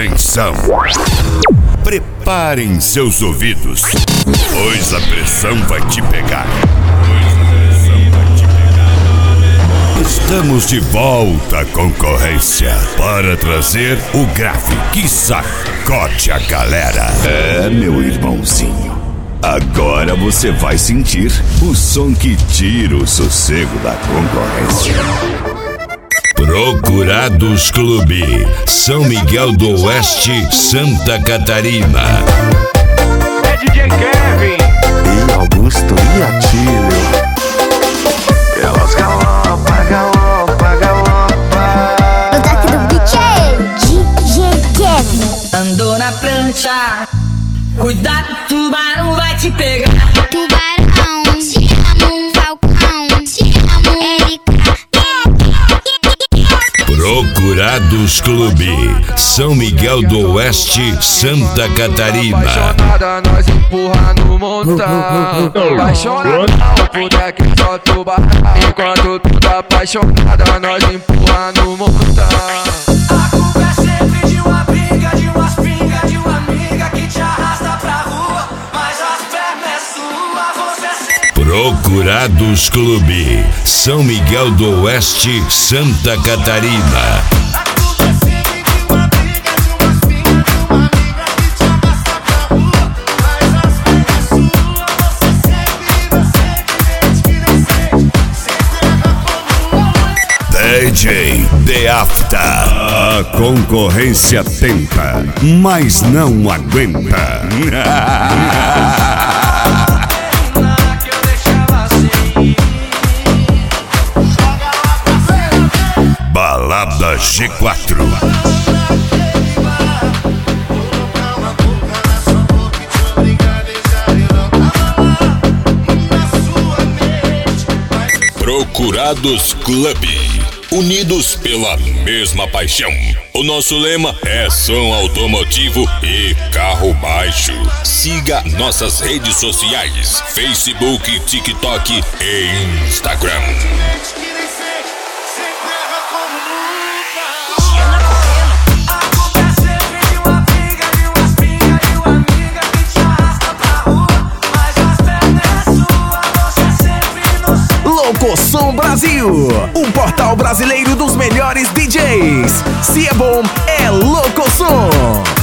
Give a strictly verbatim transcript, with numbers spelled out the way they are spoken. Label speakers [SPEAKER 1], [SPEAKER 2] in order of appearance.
[SPEAKER 1] Atenção! Preparem seus ouvidos, pois a pressão vai te pegar. Estamos de volta, concorrência, para trazer o grave que sacode a galera. É, meu irmãozinho, agora você vai sentir o som que tira o sossego da concorrência. Procurados Clube, São Miguel do Oeste, Santa Catarina.
[SPEAKER 2] É D J Kevin
[SPEAKER 3] e Augusto e Atílio. Elas galopa, galopa, galopa.
[SPEAKER 4] O toque do D J, D J Kevin.
[SPEAKER 5] Andou na prancha, cuidado, tubarão vai te pegar.
[SPEAKER 4] Tubarão, te amo, falcão, te amo, Erika.
[SPEAKER 1] Procurados Clube, São Miguel do Oeste, Santa Catarina.
[SPEAKER 6] Apaixonada, nós empurra no montão. Apaixonada, por daqui só tubarão. Enquanto tu tá apaixonada, nós empurra no montão.
[SPEAKER 7] A culpa é sempre de uma briga, de umas pingas, de uma amiga que te arrasta pra rua. Mas as pernas é sua, você é sempre.
[SPEAKER 1] Procurados Clube, São Miguel do Oeste, Santa Catarina. D J The After. A concorrência tenta, mas não aguenta. Balada G quatro. Procurados Clube, unidos pela mesma paixão. O nosso lema é som automotivo e carro baixo. Siga nossas redes sociais: Facebook, TikTok e Instagram.
[SPEAKER 8] Locosom Brasil, o portal brasileiro dos melhores D Js. Se é bom, é Locosom.